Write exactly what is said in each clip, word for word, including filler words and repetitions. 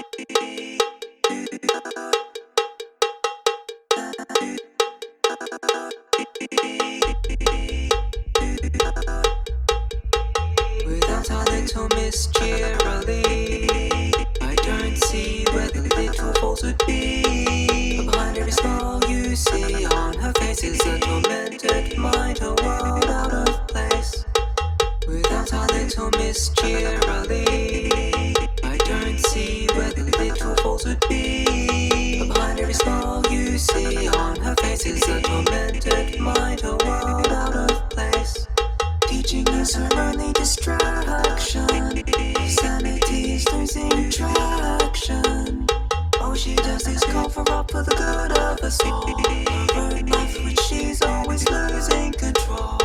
Without a little Miss Cheerily, I don't see where the little fault would be. But behind every smile you see on her face is a tormented mind, a world out of place. Without a little Miss Cheerily, I don't see where the little fault would be. But behind every smile you see on her face is a tormented mind, a world out of place. Teaching is her only distraction. Sanity's losing traction. All she does is cover up for the good of us all. Her own life, which she's always losing control.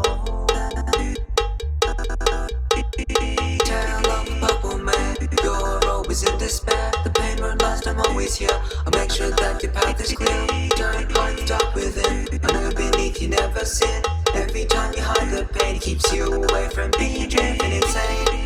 Tale of a purple man, you're always in despair. The pain won't last, I'm always here. I'll make sure that your path is clear. Don't hide the dark within. I know beneath you never sin. Every time you hide the pain, it keeps you away from being driven insane.